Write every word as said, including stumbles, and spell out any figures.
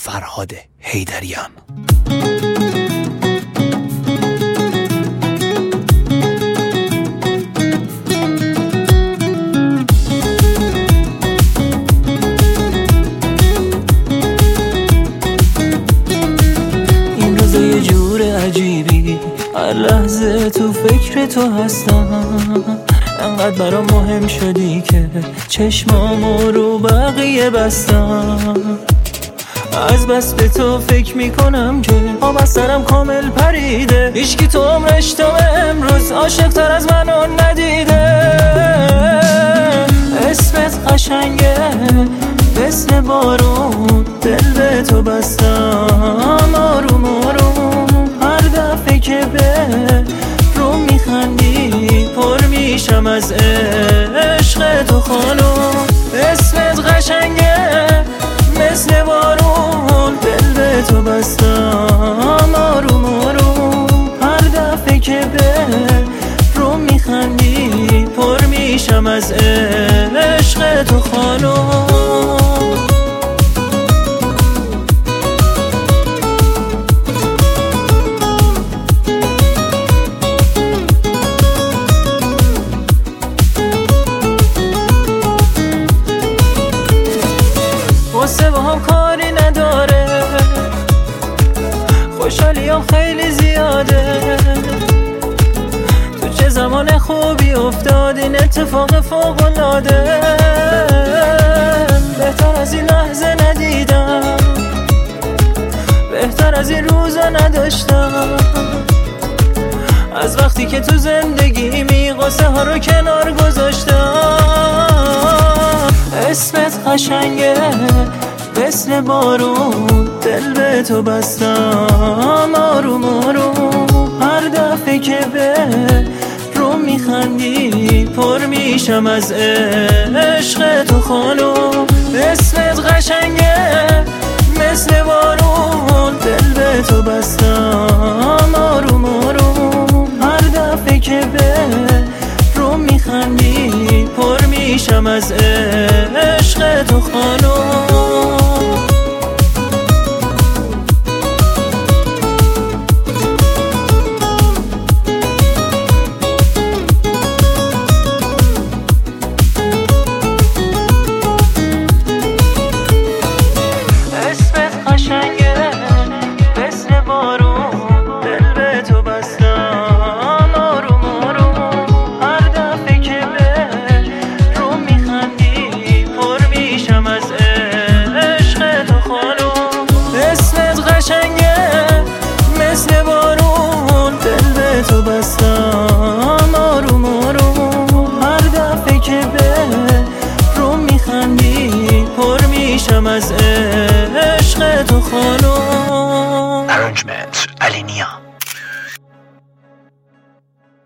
فرهاد حیدریان. این روزا یه جور عجیبی، هر لحظه تو فکر تو هستم. انقدر برام مهم شدی که چشمامو رو بقیه بستم. از بس به تو فکر میکنم که آب از سرم کامل پریده. هیچکی تو عمرش تا امروز عاشق تر از منو ندیده. اسمت قشنگه مثل بارون، دل به تو بستم آروم آروم. هر دفعه که به رو میخندی پر میشم از عشق تو خانم. اسمت قشنگه مثل بارون، دل به تو بستم آروم آروم. هر دفعه که به رو میخندی پر میشم از عشق تو خانم. واسه با هم کاری نداره، خوشحالیام خیلی زیاده. تو چه زمان خوبی افتاد این اتفاق فوق‌العاده. بهتر از این لحظه ندیدم، بهتر از این روزا نداشتم. از وقتی که تو زندگی می قصه ها رو کنار گذاشتم. اسمت قشنگه مثل بارون، دل به تو بستم آروم آروم. هر دفعه که به رو میخندی پر میشم از عشق تو خانم. اسمت قشنگه مثل بارون، دل به تو بستم آروم آروم. هر دفعه که به رو میخندی پر میشم از عشق تو خانم. تو بستم آروم آروم. هر دفعه که به رو میخندی پر میشم از عشق تو خانم. Arrangement علی نیا.